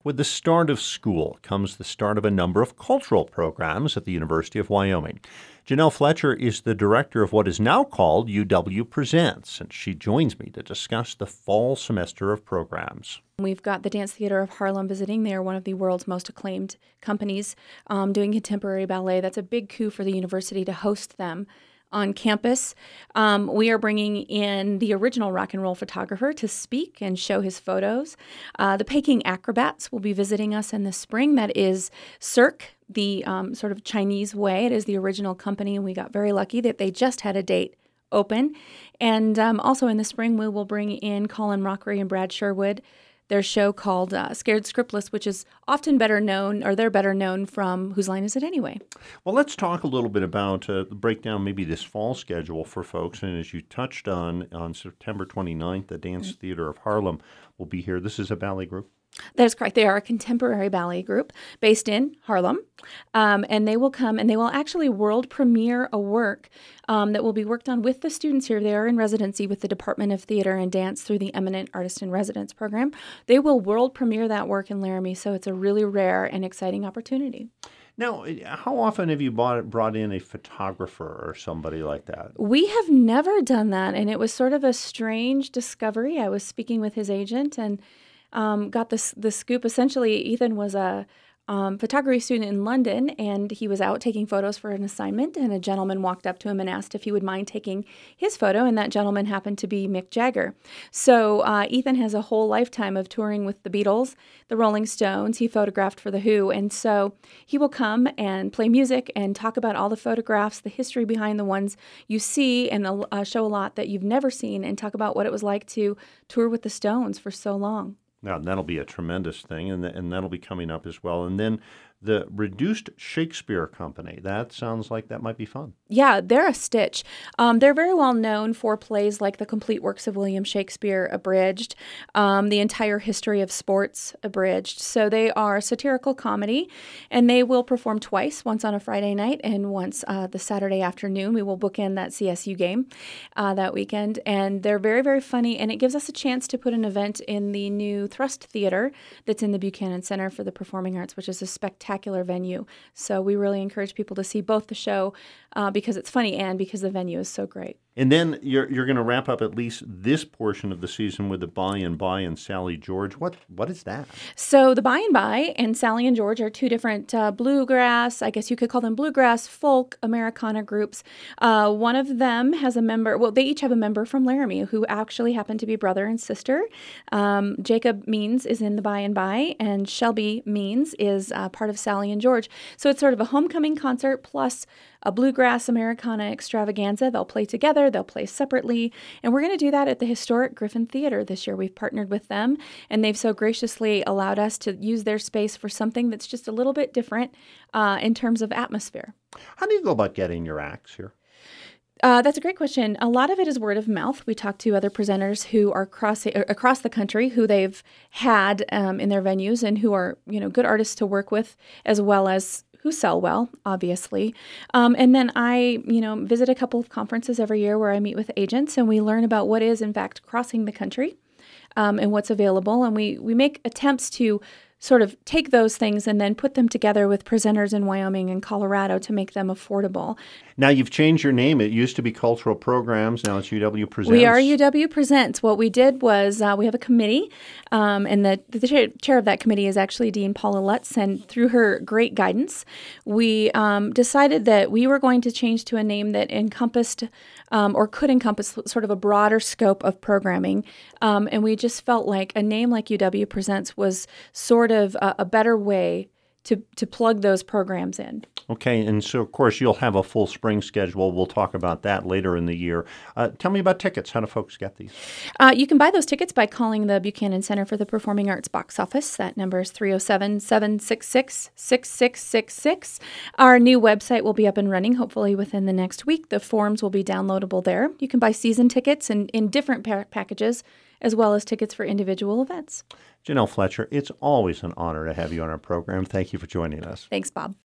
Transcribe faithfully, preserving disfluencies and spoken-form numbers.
With the start of school comes the start of a number of cultural programs at the University of Wyoming. Janelle Fletcher is the director of what is now called U W Presents, and she joins me to discuss the fall semester of programs. We've got the Dance Theater of Harlem visiting. They are one of the world's most acclaimed companies um, doing contemporary ballet. That's a big coup for the university to host them on campus. Um, we are bringing in the original rock and roll photographer to speak and show his photos. Uh, the Peking Acrobats will be visiting us in the spring. That is Cirque, the um, sort of Chinese way. It is the original company, and we got very lucky that they just had a date open. And um, also in the spring, we will bring in Colin Rockery and Brad Sherwood, their show called uh, Scared Scriptless, which is often better known, or they're better known from Whose Line Is It Anyway? Well, let's talk a little bit about uh, the breakdown, maybe this fall schedule for folks. And as you touched on, on September twenty-ninth, the Dance mm-hmm. Theater of Harlem will be here. This is a ballet group? That is correct. They are a contemporary ballet group based in Harlem, um, and they will come and they will actually world premiere a work um, that will be worked on with the students here. They are in residency with the Department of Theater and Dance through the Eminent Artist in Residence program. They will world premiere that work in Laramie, so it's a really rare and exciting opportunity. Now, how often have you bought, brought in a photographer or somebody like that? We have never done that, and it was sort of a strange discovery. I was speaking with his agent and Um, got this the scoop. Essentially, Ethan was a um, photography student in London, and he was out taking photos for an assignment, and a gentleman walked up to him and asked if he would mind taking his photo, and that gentleman happened to be Mick Jagger. So uh, Ethan has a whole lifetime of touring with the Beatles, the Rolling Stones. He photographed for The Who, and so he will come and play music and talk about all the photographs, the history behind the ones you see, and uh, show a lot that you've never seen, and talk about what it was like to tour with the Stones for so long. Now, that'll be a tremendous thing, and, th- and that'll be coming up as well. And then the Reduced Shakespeare Company, that sounds like that might be fun. Yeah, they're a stitch. Um, they're very well known for plays like The Complete Works of William Shakespeare abridged, um, The Entire History of Sports abridged. So they are a satirical comedy, and they will perform twice, once on a Friday night and once uh, the Saturday afternoon. We will book in that C S U game uh, that weekend, and they're very, very funny, and it gives us a chance to put an event in the new Thrust Theater that's in the Buchanan Center for the Performing Arts, which is a spectacular venue. So we really encourage people to see both the show uh, because it's funny and because the venue is so great. And then you're you're going to wrap up at least this portion of the season with the By and By and Sally George. What what is that? So the By and By and Sally and George are two different uh, bluegrass, I guess you could call them bluegrass, folk, Americana groups. Uh, one of them has a member, well, they each have a member from Laramie who actually happen to be brother and sister. Um, Jacob Means is in the By and By, and Shelby Means is uh, part of Sally and George. So it's sort of a homecoming concert plus a bluegrass Americana extravaganza. They'll play together, they'll play separately, and we're going to do that at the historic Griffin Theater this year. We've partnered with them, and they've so graciously allowed us to use their space for something that's just a little bit different uh, in terms of atmosphere. How do you go about getting your acts here? Uh, that's a great question. A lot of it is word of mouth. We talk to other presenters who are across across the country who they've had um, in their venues and who are, you know, good artists to work with, as well as who sell well, obviously. Um, and then I, you know, visit a couple of conferences every year where I meet with agents, and we learn about what is, in fact, crossing the country um, and what's available. And we, we make attempts to sort of take those things and then put them together with presenters in Wyoming and Colorado to make them affordable. Now, you've changed your name. It used to be Cultural Programs. Now it's U W Presents. We are U W Presents. What we did was uh, we have a committee, um, and the, the chair, chair of that committee is actually Dean Paula Lutz, and through her great guidance, we um, decided that we were going to change to a name that encompassed um, or could encompass sort of a broader scope of programming, um, and we just felt like a name like U W Presents was sort of a, a better way to to plug those programs in. Okay, and so, of course, you'll have a full spring schedule. We'll talk about that later in the year. Uh, tell me about tickets. How do folks get these? Uh, you can buy those tickets by calling the Buchanan Center for the Performing Arts box office. That number is three oh seven, seven six six, six six six six. Our new website will be up and running, hopefully within the next week. The forms will be downloadable there. You can buy season tickets in, in different pa- packages, as well as tickets for individual events. Janelle Fletcher, it's always an honor to have you on our program. Thank you for joining us. Thanks, Bob.